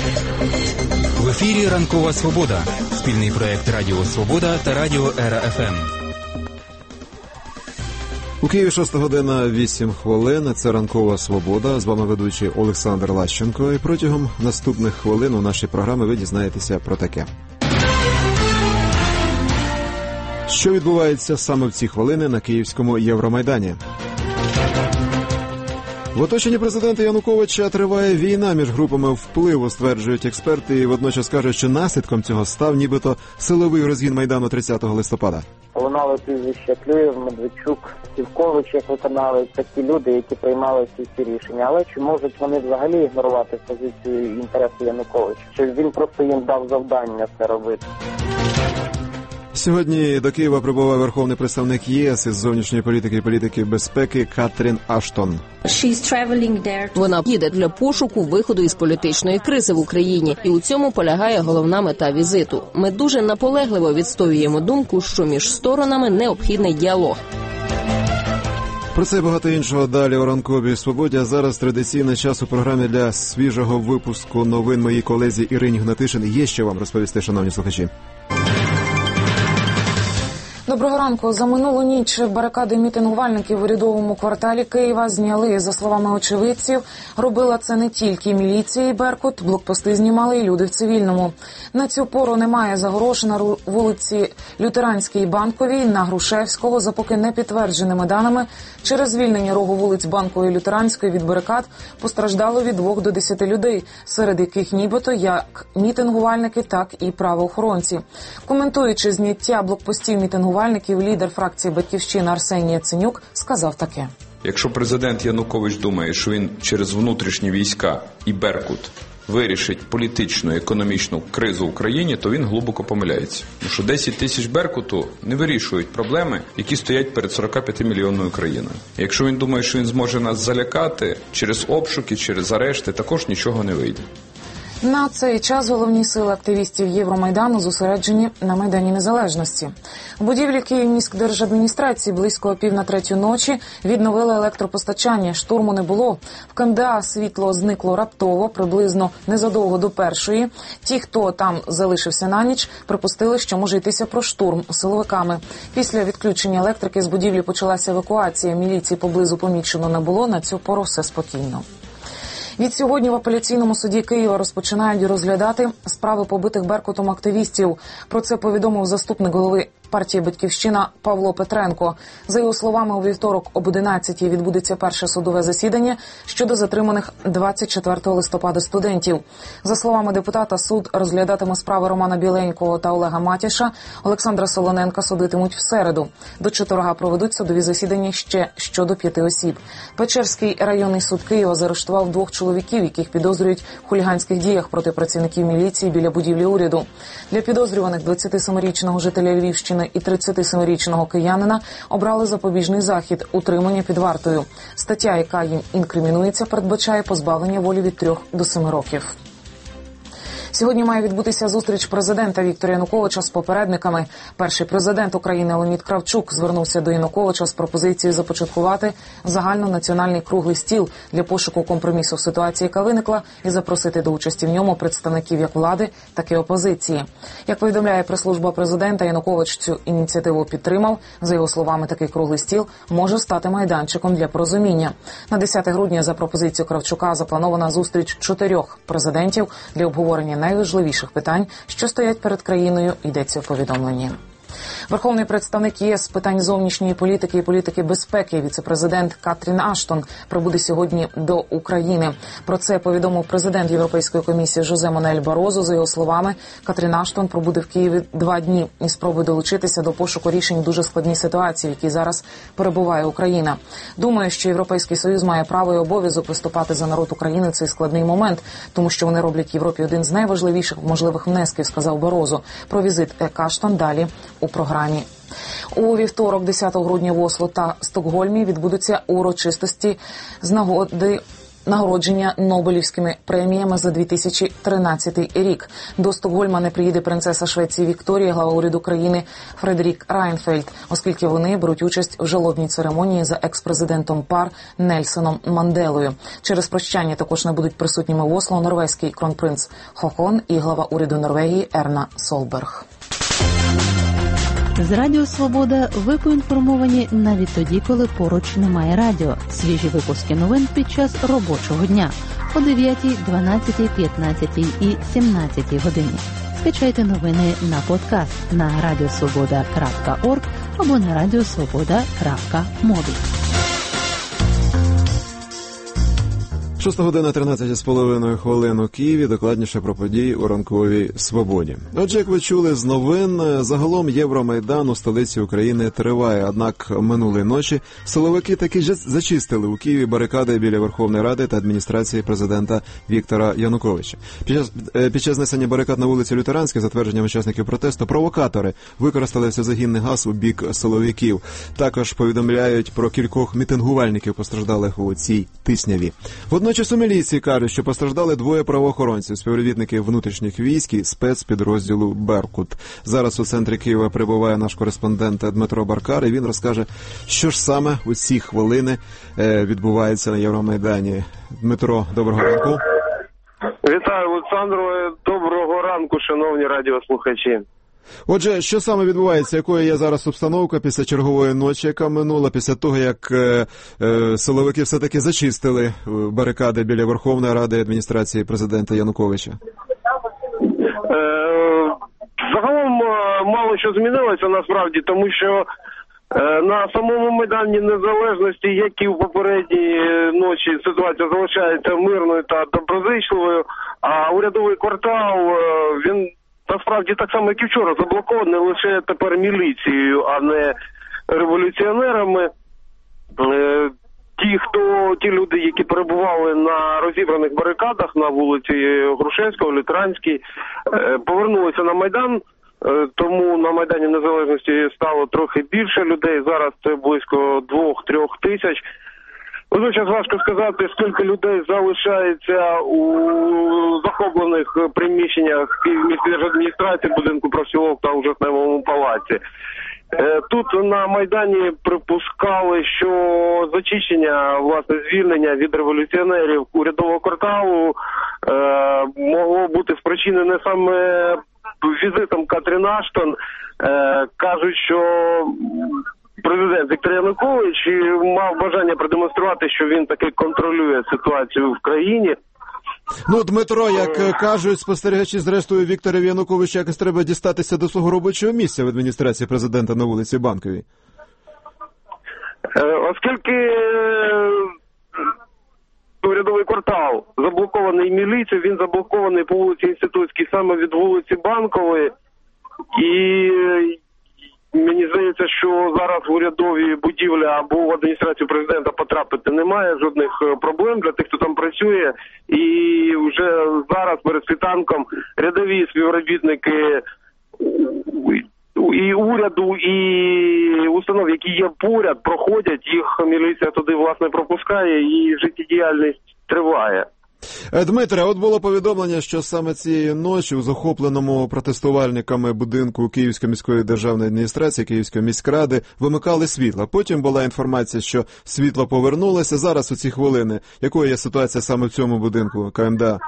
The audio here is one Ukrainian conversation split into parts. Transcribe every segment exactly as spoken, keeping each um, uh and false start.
В ефірі «Ранкова Свобода» – спільний проєкт Радіо Свобода та Радіо Ера Еф Ем. У Києві шоста година вісім хвилин. Це «Ранкова Свобода». З вами ведучий Олександр Лащенко. І протягом наступних хвилин у нашій програмі ви дізнаєтеся про таке. Що відбувається саме в ці хвилини на Київському Євромайдані? В оточенні президента Януковича триває війна між групами впливу, стверджують експерти, і водночас кажуть, що наслідком цього став нібито силовий розгін Майдану тридцятого листопада. Лунали прізвища Клюєв, Медведчук, Сівкович, як виконали такі люди, які приймали всі ці рішення. Але чи можуть вони взагалі ігнорувати позицію і інтереси Януковича? Чи він просто їм дав завдання це робити? Сьогодні до Києва прибуває верховний представник ЄС із зовнішньої політики і політики безпеки Катрін Аштон. Вона їде для пошуку виходу із політичної кризи в Україні. І у цьому полягає головна мета візиту. Ми дуже наполегливо відстоюємо думку, що між сторонами необхідний діалог. Про це і багато іншого далі у «Ранковій Свободі». А зараз традиційний час у програмі для свіжого випуску новин моїй колезі Ірині Гнатишин. Є що вам розповісти, шановні слухачі. Доброго ранку. За минулу ніч барикади мітингувальників в урядовому кварталі Києва зняли. За словами очевидців, робила це не тільки міліція і Беркут, блокпости знімали і люди в цивільному. На цю пору немає загорож на вулиці Лютеранській і Банковій, на Грушевського. За поки не підтвердженими даними, через звільнення рогу вулиць Банкової і Лютеранської від барикад постраждало від двох до десяти людей, серед яких нібито як мітингувальники, так і правоохоронці. Коментуючи зняття блокпостів мітингувальників, лідер фракції «Батьківщина» Арсеній Яценюк сказав таке. Якщо президент Янукович думає, що він через внутрішні війська і Беркут вирішить політичну і економічну кризу в Україні, то він глибоко помиляється. Тому що десять тисяч Беркуту не вирішують проблеми, які стоять перед сорок п'ять мільйонною країною. Якщо він думає, що він зможе нас залякати через обшуки, через арешти, також нічого не вийде. На цей час головні сили активістів Євромайдану зосереджені на Майдані Незалежності. В будівлі Київміськдержадміністрації близько пів на третю ночі відновили електропостачання. Штурму не було. В КМДА світло зникло раптово, приблизно незадовго до першої. Ті, хто там залишився на ніч, припустили, що може йтися про штурм силовиками. Після відключення електрики з будівлі почалася евакуація. Міліції поблизу помічено не було. На цю пору все спокійно. Від сьогодні в апеляційному суді Києва розпочинають розглядати справи побитих Беркутом активістів. Про це повідомив заступник голови партії «Батьківщина» Павло Петренко. За його словами, у вівторок об одинадцятій відбудеться перше судове засідання щодо затриманих двадцять четвертого листопада студентів. За словами депутата, суд розглядатиме справи Романа Біленького та Олега Матіша. Олександра Солоненка судитимуть в середу. До четверга проведуть судові засідання ще щодо п'яти осіб. Печерський районний суд Києва заарештував двох чоловіків, яких підозрюють в хуліганських діях проти працівників міліції біля будівлі уряду. Для підозрюваних двадцятисемирічного жителя Львівщини і тридцятисемирічного киянина обрали запобіжний захід – утримання під вартою. Стаття, яка їм інкримінується, передбачає позбавлення волі від трьох до семи років. Сьогодні має відбутися зустріч президента Віктора Януковича з попередниками. Перший президент України Леонід Кравчук звернувся до Януковича з пропозицією започаткувати загальнонаціональний круглий стіл для пошуку компромісу в ситуації, яка виникла, і запросити до участі в ньому представників як влади, так і опозиції. Як повідомляє прес-служба президента, Янукович цю ініціативу підтримав. За його словами, такий круглий стіл може стати майданчиком для порозуміння. На десяте грудня за пропозицією Кравчука запланована зустріч чотирьох президентів для обговорення найважливіших питань, що стоять перед країною, йдеться в повідомленні. Верховний представник ЄС з питань зовнішньої політики і політики безпеки, віце-президент Катрін Аштон, прибуде сьогодні до України. Про це повідомив президент Європейської комісії Жозе Мануель Барозо. За його словами, Катрін Аштон пробуде в Києві два дні і спробує долучитися до пошуку рішень в дуже складній ситуації, в якій зараз перебуває Україна. Думаю, що Європейський Союз має право і обов'язок виступати за народ України в цей складний момент, тому що вони роблять Європі один з найважливіших можливих внесків, сказав Барозо. Про візит Аштон далі у програмі. У вівторок, десятого грудня, в Осло та Стокгольмі відбудуться урочистості з нагоди нагородження Нобелівськими преміями за дві тисячі тринадцятий рік. До Стокгольма не приїде принцеса Швеції Вікторія, глава уряду країни Фредерік Райнфельд, оскільки вони беруть участь в жалобній церемонії за екс-президентом ПАР Нельсоном Манделою. Через прощання також не будуть присутніми в Осло норвезький кронпринц Хокон і глава уряду Норвегії Ерна Солберг. З Радіо Свобода ви поінформовані навіть тоді, коли поруч немає радіо. Свіжі випуски новин під час робочого дня о дев'ятій, дванадцятій, п'ятнадцятій і сімнадцятій годині. Скачайте новини на подкаст на радіосвобода крапка орг або на радіосвобода крапка мобі. Шоста година тринадцять з половиною хвилин у Києві, докладніше про події у ранковій свободі. Отже, як ви чули з новин, загалом Євромайдан у столиці України триває. Однак минулої ночі силовики таки зачистили у Києві барикади біля Верховної Ради та адміністрації президента Віктора Януковича. Під час, під час знесення барикад на вулиці Лютеранській, за твердженням учасників протесту, провокатори використали всезагінний газ у бік силовиків. Також повідомляють про кількох мітингувальників, постраждалих у цій тисняві. Водночас у міліції кажуть, що постраждали двоє правоохоронців, співробітники внутрішніх військ і спецпідрозділу «Беркут». Зараз у центрі Києва перебуває наш кореспондент Дмитро Баркар, і він розкаже, що ж саме у ці хвилини відбувається на Євромайдані. Дмитро, доброго ранку. Вітаю, Олександро. Доброго ранку, шановні радіослухачі. Отже, що саме відбувається, якою є зараз обстановка після чергової ночі, яка минула, після того, як е, е, силовики все-таки зачистили барикади біля Верховної Ради і адміністрації президента Януковича? Е, загалом мало що змінилося насправді, тому що е, на самому Майдані Незалежності, як і в попередній ночі, ситуація залишається мирною та доброзичливою, а урядовий квартал, е, він насправді так само, як і вчора, заблокований лише тепер міліцією, а не революціонерами. Ті, хто, ті люди, які перебували на розібраних барикадах на вулиці Грушевського, Лютеранській, повернулися на Майдан, тому на Майдані Незалежності стало трохи більше людей, зараз це близько двох-трьох тисяч. Водночас важко сказати, скільки людей залишається у захоплених приміщеннях Київміськдержадміністрації, будинку профспілок та у Жовтневому палаці. Тут на Майдані припускали, що зачищення, власне, звільнення від революціонерів урядового кварталу е, могло бути спричинене саме візитом Катрін Аштон. Е, кажуть, що президент Віктор Янукович мав бажання продемонструвати, що він таки контролює ситуацію в країні. Ну, Дмитро, як кажуть спостерігачі, зрештою, Віктору Януковичу якось треба дістатися до свого робочого місця в адміністрації президента на вулиці Банковій. Оскільки урядовий квартал заблокований міліцією, він заблокований по вулиці Інститутській саме від вулиці Банкової. І мені здається, що зараз в урядові будівлі або в адміністрацію президента потрапити немає жодних проблем для тих, хто там працює. І вже зараз перед світанком рядові співробітники і уряду, і установ, які є поряд, проходять, їх міліція туди, власне, пропускає, і життєдіяльність триває. Дмитре, от було повідомлення, що саме цієї ночі у захопленому протестувальниками будинку Київської міської державної адміністрації, Київської міськради, вимикали світло. Потім була інформація, що світло повернулося. Зараз у ці хвилини, якою є ситуація саме в цьому будинку КМДА?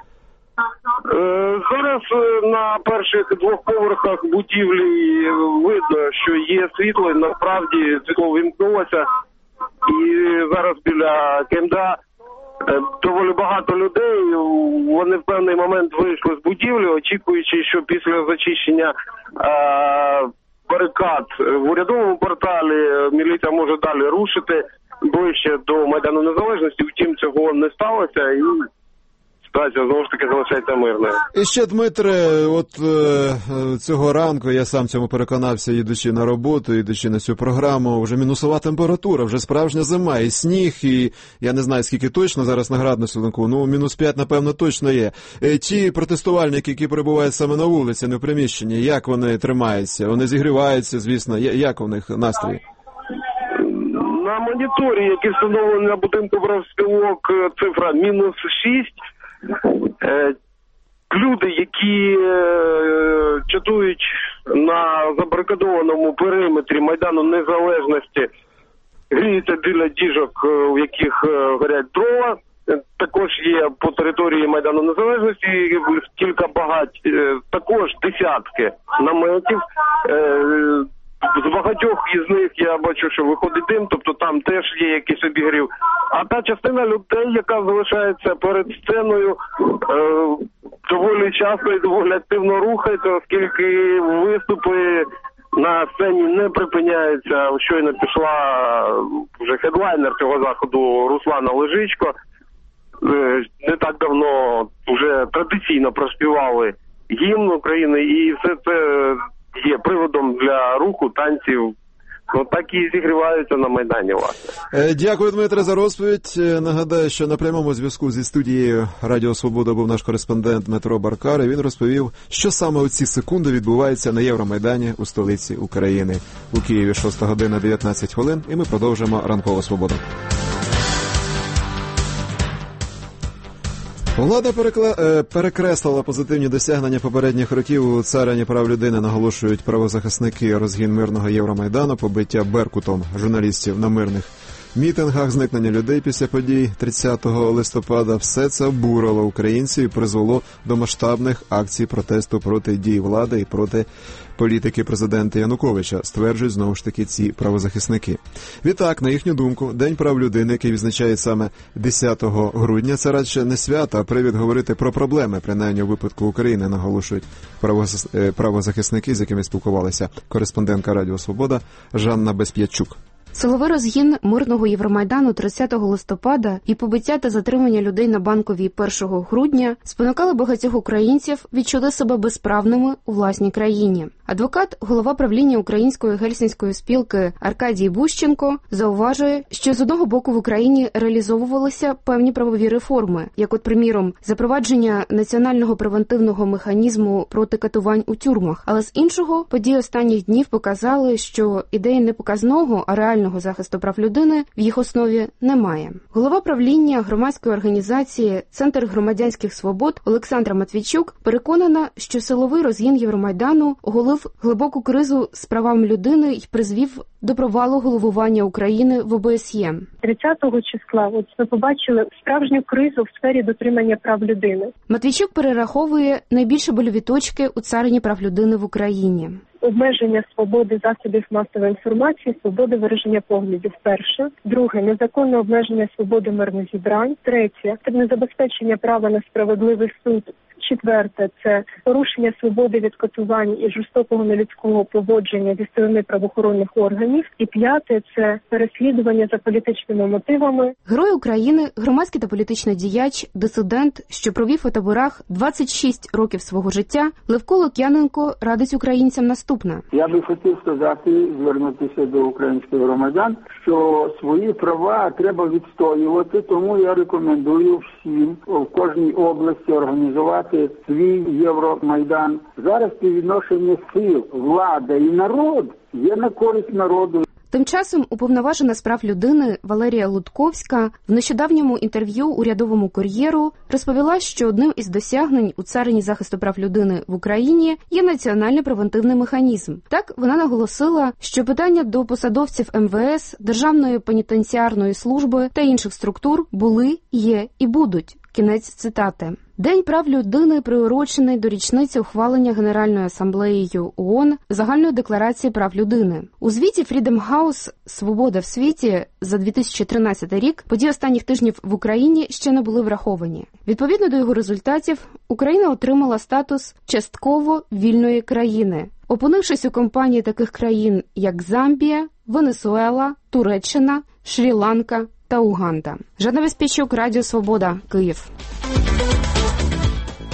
Зараз на перших двох поверхах будівлі видно, що є світло, і насправді світло вимкнулося. І зараз біля КМДА доволі багато людей, вони в певний момент вийшли з будівлі, очікуючи, що після зачищення е, барикад в урядовому кварталі міліція може далі рушити ближче до Майдану Незалежності. Втім, цього не сталося, і ситуація знову ж таки залишається мирною. І ще, Дмитре, от е, цього ранку я сам цьому переконався, їдучи на роботу, їдучи на цю програму, вже мінусова температура, вже справжня зима, і сніг, і я не знаю, скільки точно зараз на градуснику, ну, мінус п'ять, напевно, точно є. Е, ті протестувальники, які перебувають саме на вулиці, не в приміщенні, як вони тримаються? Вони зігріваються, звісно, як у них настрій? На на моніторі, який встановлений на будинку профспілок, цифра мінус шість. Люди, які е, чатують на забарикадованому периметрі Майдану Незалежності, гріються біля діжок, в яких е, горять дрова. Також є по території Майдану Незалежності кілька багать, е, також десятки наметів. Е, З багатьох із них я бачу, що виходить дим, тобто там теж є якийсь обігрів. А та частина людей, яка залишається перед сценою, е, доволі часто і доволі активно рухається, оскільки виступи на сцені не припиняються. Щойно пішла вже хедлайнер цього заходу Руслана Лежичко. Е, не так давно вже традиційно проспівали гімн України, і все це є приводом для руху, танців. Ну, так і зігріваються на Майдані, власне. Дякую, Дмитре, за розповідь. Нагадаю, що на прямому зв'язку зі студією Радіо Свобода був наш кореспондент Дмитро Баркар, і він розповів, що саме у ці секунди відбувається на Євромайдані у столиці України. У Києві шоста година дев'ятнадцять хвилин, і ми продовжимо ранкову свободу. Влада перекла... перекреслила позитивні досягнення попередніх років у царині прав людини, наголошують правозахисники. Розгін мирного Євромайдану, побиття беркутом журналістів на мирних мітингах, зникнення людей після подій тридцятого листопада – все це обурило українців і призвело до масштабних акцій протесту проти дій влади і проти політики президента Януковича, стверджують знову ж таки ці правозахисники. Відтак, на їхню думку, День прав людини, який відзначають саме десятого грудня, це радше не свято, а привід говорити про проблеми, принаймні у випадку України, наголошують правозахисники, з якими спілкувалися кореспондентка Радіо Свобода Жанна Безп'ятчук. Силовий розгін мирного Євромайдану тридцятого листопада і побиття та затримання людей на Банковій першого грудня спонукали багатьох українців відчути себе безправними у власній країні. Адвокат, голова правління Української гельсінської спілки Аркадій Бущенко зауважує, що з одного боку в Україні реалізовувалися певні правові реформи, як от, приміром, запровадження національного превентивного механізму проти катувань у тюрмах, але з іншого, події останніх днів показали, що ідеї не показного, а реального захисту прав людини в їх основі немає. Голова правління громадської організації «Центр громадянських свобод» Олександра Матвійчук переконана, що силовий розгін Євромайдану оголив глибоку кризу з правами людини і призвів до провалу головування України в О Б С Є. тридцятого числа от ми побачили справжню кризу в сфері дотримання прав людини. Матвійчук перераховує найбільші больові точки у царині прав людини в Україні. Обмеження свободи засобів масової інформації, свободи вираження поглядів. Перше. Друге. Незаконне обмеження свободи мирних зібрань. Третє. Це незабезпечення права на справедливий суд. Четверте – це порушення свободи від катувань і жорстокого нелюдського поводження зі сторони правоохоронних органів. І п'яте – це переслідування за політичними мотивами. Герой України, громадський та політичний діяч, дисидент, що провів у таборах двадцять шість років свого життя, Левко Лук'яненко радить українцям наступне. Я би хотів сказати, звернутися до українських громадян, що свої права треба відстоювати, тому я рекомендую всім в кожній області організувати свій Євромайдан. Зараз співвідношення сил, влада і народ є на користь народу. Тим часом уповноважена з прав людини Валерія Лутковська в нещодавньому інтерв'ю урядовому кур'єру розповіла, що одним із досягнень у царині захисту прав людини в Україні є національний превентивний механізм. Так, вона наголосила, що питання до посадовців Ем Ве Ес, Державної пенітенціарної служби та інших структур були, є і будуть. Кінець цитати. День прав людини приурочений до річниці ухвалення Генеральною асамблеєю О О Н Загальної декларації прав людини. У звіті Freedom House «Свобода в світі» за дві тисячі тринадцятий рік події останніх тижнів в Україні ще не були враховані. Відповідно до його результатів, Україна отримала статус частково вільної країни, опинившись у компанії таких країн, як Замбія, Венесуела, Туреччина, Шрі-Ланка та Уганда. Жанна Безп'ятчук, Радіо Свобода, Київ.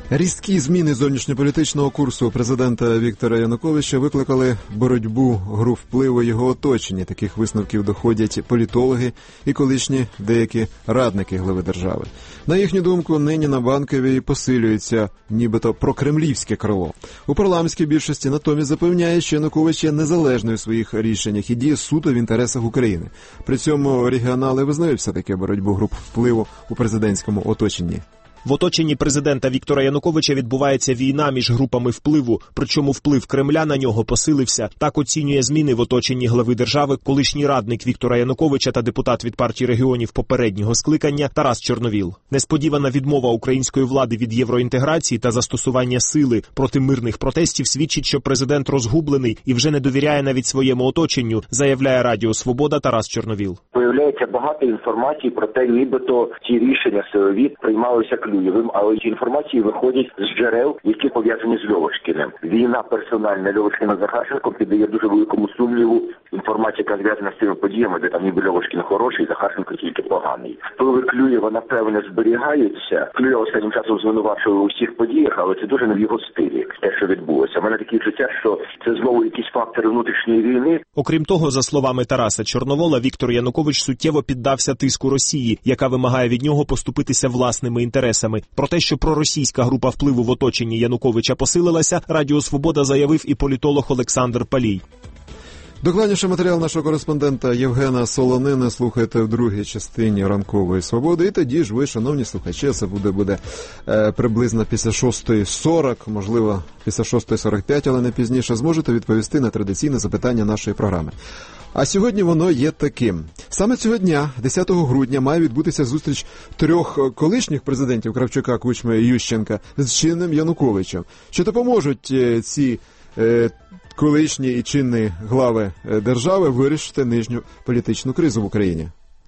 Різкі зміни зовнішньополітичного курсу президента Віктора Януковича викликали боротьбу груп впливу його оточення. Таких висновків доходять політологи і колишні деякі радники глави держави. На їхню думку, нині на Банковій посилюється нібито прокремлівське крило. У парламентській більшості натомість запевняє, що Янукович є незалежною у своїх рішеннях і діє суто в інтересах України. При цьому регіонали визнають все-таки боротьбу груп впливу у президентському оточенні. В оточенні президента Віктора Януковича відбувається війна між групами впливу, причому вплив Кремля на нього посилився. Так оцінює зміни в оточенні глави держави колишній радник Віктора Януковича та депутат від партії регіонів попереднього скликання Тарас Чорновіл. Несподівана відмова української влади від євроінтеграції та застосування сили проти мирних протестів свідчить, що президент розгублений і вже не довіряє навіть своєму оточенню, заявляє Радіо Свобода Тарас Чорновіл. Появляється багато інформації про те, нібито ті рішення силові приймалися Клюєвим, але ці інформації виходять з джерел, які пов'язані з Льовочкіним. Війна персональна Льовочкіна з Захарченком піддає дуже великому сумніву інформація, яка зв'язана з цими подіями, де там ніби Льовочкін хороший, Захарченко тільки поганий. Впливи Клюєва, напевне, зберігаються. Клюєв останнім часом звинувачував у всіх подіях, але це дуже не в його стилі, те, що відбулося. У мене таке відчуття, що це знову якісь фактори внутрішньої війни. Окрім того, за словами Тараса Чорновола, Віктор Янукович суттєво піддався тиску Росії, яка вимагає від нього поступитися власними інтересами. Про те, що проросійська група впливу в оточенні Януковича посилилася, Радіо Свобода заявив і політолог Олександр Палій. Докладніше матеріал нашого кореспондента Євгена Солонини слухайте в другій частині «Ранкової свободи». І тоді ж ви, шановні слухачі, це буде, буде е, приблизно після шостої сорок, можливо, після шостої сорок п'ять, але не пізніше, зможете відповісти на традиційне запитання нашої програми. А сьогодні воно є таким. Саме цього дня, десятого грудня, має відбутися зустріч трьох колишніх президентів Кравчука, Кучми і Ющенка з чинним Януковичем. Чи допоможуть ці е, колишні і чинні глави держави вирішити нинішню політичну кризу в Україні?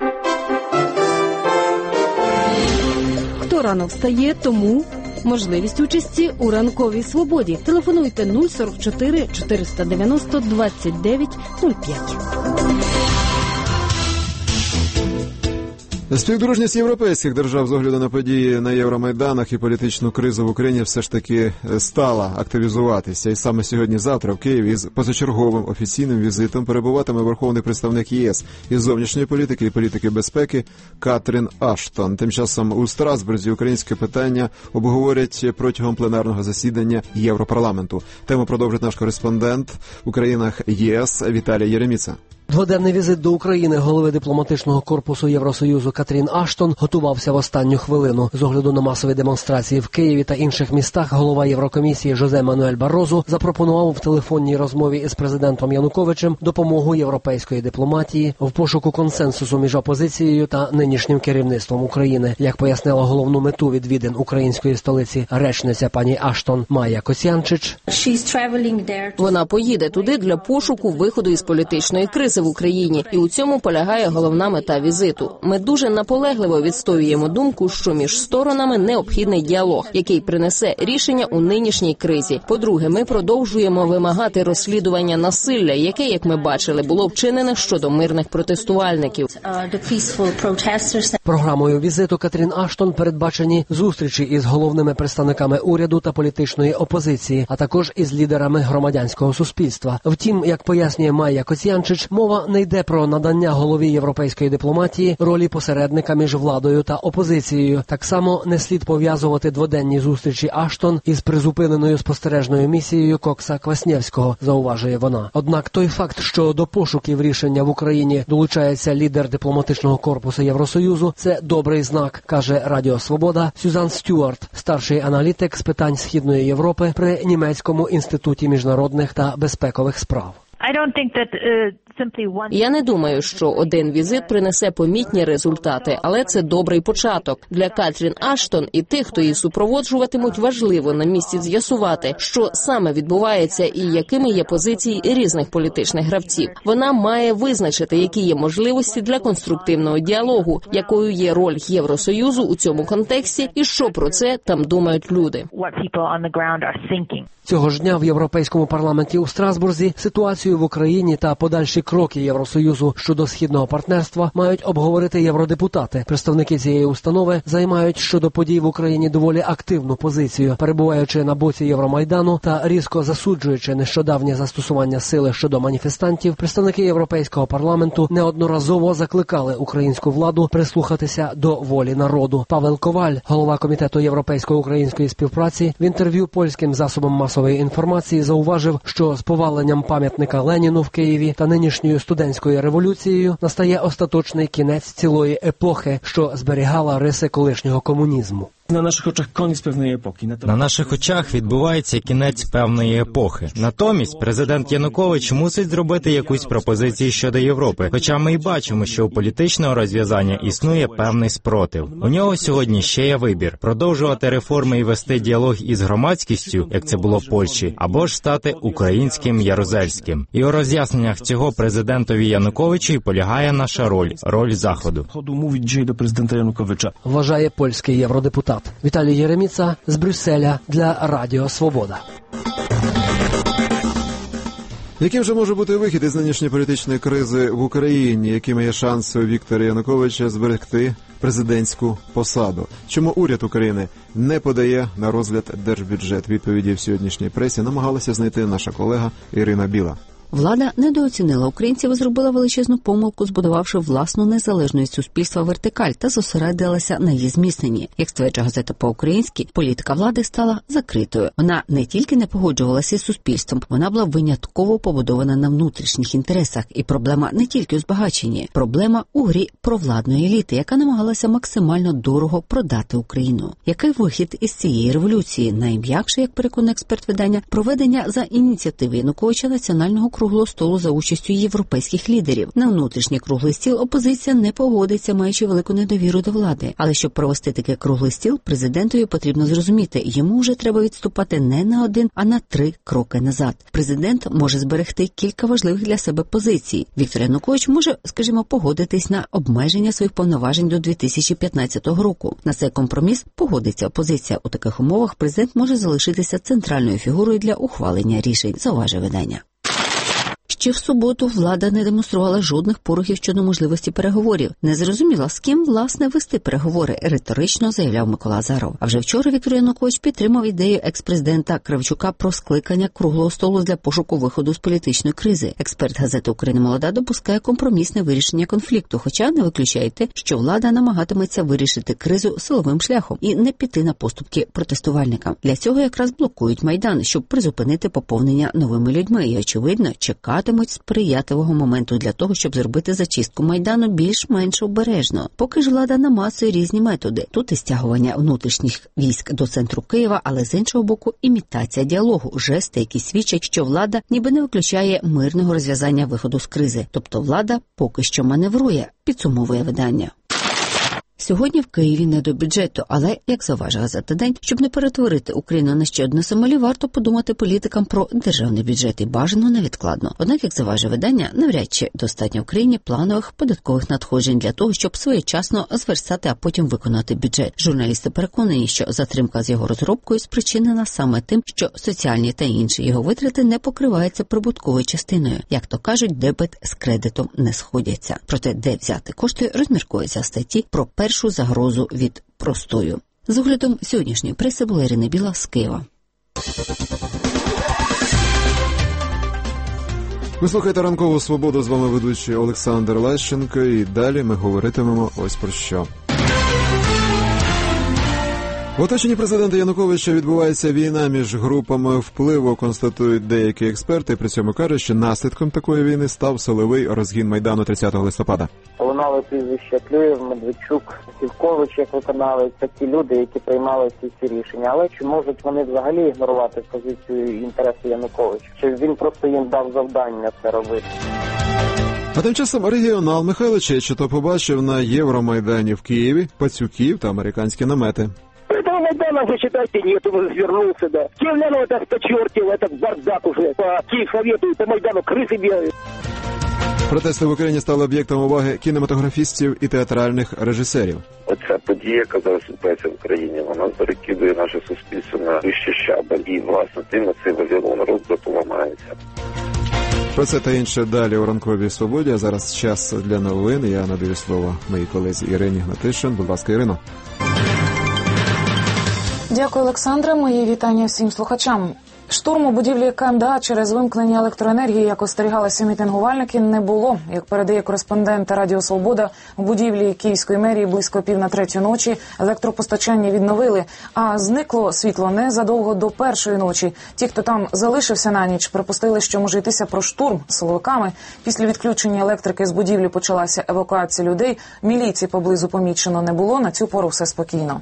Хто рано встає, тому можливість участі у «Ранковій свободі». Телефонуйте нуль сорок чотири чотириста дев'яносто двадцять дев'ять нуль п'ять. Співдружність європейських держав з огляду на події на Євромайданах і політичну кризу в Україні все ж таки стала активізуватися. І саме сьогодні-завтра в Києві із позачерговим офіційним візитом перебуватиме верховний представник ЄС із зовнішньої політики і політики безпеки Катрін Аштон. Тим часом у Страсбурзі українське питання обговорять протягом пленарного засідання Європарламенту. Тему продовжить наш кореспондент у країнах ЄС Віталій Єреміца. Дводенний візит до України голови дипломатичного корпусу Євросоюзу Катрін Аштон готувався в останню хвилину. З огляду на масові демонстрації в Києві та інших містах голова Єврокомісії Жозе Мануель Баррозу запропонував в телефонній розмові із президентом Януковичем допомогу європейської дипломатії в пошуку консенсусу між опозицією та нинішнім керівництвом України. Як пояснила головну мету відвідин української столиці речниця пані Аштон Майя Косянчич, вона поїде туди для пошуку виходу із політичної кризи в Україні, і у цьому полягає головна мета візиту. Ми дуже наполегливо відстоюємо думку, що між сторонами необхідний діалог, який принесе рішення у нинішній кризі. По-друге, ми продовжуємо вимагати розслідування насилля, яке, як ми бачили, було вчинене щодо мирних протестувальників. Програмою візиту Катрін Аштон передбачені зустрічі із головними представниками уряду та політичної опозиції, а також із лідерами громадянського суспільства. Втім, як пояснює Майя Косянчич, мова не йде про надання голові європейської дипломатії ролі посередника між владою та опозицією. Так само не слід пов'язувати дводенні зустрічі Аштон із призупиненою спостережною місією Кокса Кваснєвського, зауважує вона. Однак той факт, що до пошуків рішення в Україні долучається лідер дипломатичного корпусу Євросоюзу, це добрий знак, каже Радіо Свобода Сюзан Стюарт, старший аналітик з питань Східної Європи при Німецькому інституті міжнародних та безпекових справ. Я не думаю, що один візит принесе помітні результати, але це добрий початок. Для Катрін Аштон і тих, хто її супроводжуватимуть, важливо на місці з'ясувати, що саме відбувається і якими є позиції різних політичних гравців. Вона має визначити, які є можливості для конструктивного діалогу, якою є роль Євросоюзу у цьому контексті і що про це там думають люди. Цього ж дня в Європейському парламенті у Страсбурзі ситуацію в Україні та подальші кроки Євросоюзу щодо східного партнерства мають обговорити євродепутати. Представники цієї установи займають щодо подій в Україні доволі активну позицію, перебуваючи на боці Євромайдану та різко засуджуючи нещодавнє застосування сили щодо маніфестантів. Представники Європейського парламенту неодноразово закликали українську владу прислухатися до волі народу. Павел Коваль, голова комітету європейсько-української співпраці, в інтерв'ю польським засобам масової інформації зауважив, що з поваленням пам'ятника Леніну в Києві та нинішньою студентською революцією настає остаточний кінець цілої епохи, що зберігала риси колишнього комунізму. На наших очах кінець певної епохи. На наших очах відбувається кінець певної епохи. Натомість президент Янукович мусить зробити якусь пропозицію щодо Європи, хоча ми й бачимо, що у політичного розв'язання існує певний спротив. У нього сьогодні ще є вибір – продовжувати реформи і вести діалог із громадськістю, як це було в Польщі, або ж стати українським Ярузельським. І у роз'ясненнях цього президентові Януковичу і полягає наша роль – роль Заходу. Вважає польський євродепутат. Віталій Єреміца з Брюсселя для Радіо Свобода. Яким же може бути вихід із нинішньої політичної кризи в Україні? Якими є шанси у Віктора Януковича зберегти президентську посаду? Чому уряд України не подає на розгляд держбюджет? Відповіді в сьогоднішній пресі намагалася знайти наша колега Ірина Біла. Влада недооцінила українців і зробила величезну помилку, збудувавши власну незалежну від суспільства вертикаль та зосередилася на її зміцненні. Як стверджує газета по-українськи, політика влади стала закритою. Вона не тільки не погоджувалася із суспільством, вона була винятково побудована на внутрішніх інтересах. І проблема не тільки у збагаченні. Проблема у грі провладної еліти, яка намагалася максимально дорого продати Україну. Який вихід із цієї революції? Найм'якше, як переконує експерт видання, проведення за ініціативи Януковича національного круглого столу за участю європейських лідерів. На внутрішній круглий стіл опозиція не погодиться, маючи велику недовіру до влади. Але щоб провести такий круглий стіл, президентові потрібно зрозуміти, йому вже треба відступати не на один, а на три кроки назад. Президент може зберегти кілька важливих для себе позицій. Віктор Янукович може, скажімо, погодитись на обмеження своїх повноважень до дві тисячі п'ятнадцятого року. На цей компроміс погодиться опозиція. У таких умовах президент може залишитися центральною фігурою для ухвалення рішень, зауважує видання. Ще в суботу влада не демонструвала жодних порухів щодо можливості переговорів. Не зрозуміла, з ким, власне, вести переговори, риторично заявляв Микола Азаров. А вже вчора Віктор Янукович підтримав ідею екс-президента Кравчука про скликання круглого столу для пошуку виходу з політичної кризи. Експерт газети «Україна молода» допускає компромісне вирішення конфлікту, хоча не виключає те, що влада намагатиметься вирішити кризу силовим шляхом і не піти на поступки протестувальникам. Для цього якраз блокують Майдан, щоб призупинити поповнення новими людьми і, очевидно, чекатимуть сприятливого моменту для того, щоб зробити зачистку Майдану більш-менш обережно. Поки ж влада намацує різні методи. Тут і стягування внутрішніх військ до центру Києва, але з іншого боку імітація діалогу, жести, які свідчать, що влада ніби не виключає мирного розв'язання виходу з кризи. Тобто влада поки що маневрує, підсумовує видання. Сьогодні в Києві не до бюджету, але, як зауважує газета «День», щоб не перетворити Україну на ще одне Сомалі, варто подумати політикам про державний бюджет і бажано невідкладно. Однак, як зауважує видання, навряд чи достатньо в країні планових податкових надходжень для того, щоб своєчасно зверстати, а потім виконати бюджет. Журналісти переконані, що затримка з його розробкою спричинена саме тим, що соціальні та інші його витрати не покриваються прибутковою частиною. Як то кажуть, дебет з кредитом не сходяться. Проте, де взяти кошти, розмірковується в статті про першу загрозу від простою. З оглядом сьогоднішньої преси була Ірина Біла з Києва. Ви слухаєте «Ранкову свободу», з вами ведучий Олександр Лещенко, і далі ми говоритимемо ось про що. В оточенні президента Януковича відбувається війна між групами впливу, констатують деякі експерти. При цьому кажуть, що наслідком такої війни став силовий розгін Майдану тридцятого листопада. Лунали прізвища Клюєв, Медведчук, Сівкович як виконавець, такі люди, які приймали всі ці рішення. Але чи можуть вони взагалі ігнорувати позицію і інтереси Януковича? Чи він просто їм дав завдання це робити? А тим часом регіонал Михайло Чечето побачив на Євромайдані в Києві пацюків та американські намети. Этого Майдана, вы считаете, нет, он развернулся, да. Кем наверное, это почертил, этот бардак уже по Киевсовету и по Майдану крысы бегают. Протести в Україні стали об'єктом уваги кінематографістів і театральних режисерів. Оця подія, яка зараз відбувається в Україні, вона перекидує наше суспільство на вищий щабель. І, власне, тим цей Вавилон розбрату ламається. Про це та інше далі у ранковій свободі. А зараз час для новин. Я надаю слово моїй колезі Ірині Гнатишин. Будь ласка, Ірино. Дякую, Олександре. Мої вітання всім слухачам. Штурму будівлі КМДА через вимкнення електроенергії, як остерігалися мітингувальники, не було. Як передає кореспондент Радіо Свобода, в будівлі Київської мерії близько пів на третю ночі електропостачання відновили, а зникло світло незадовго до першої ночі. Ті, хто там залишився на ніч, припустили, що може йтися про штурм силовиками. Після відключення електрики з будівлі почалася евакуація людей. Міліції поблизу помічено не було, на цю пору все спокійно.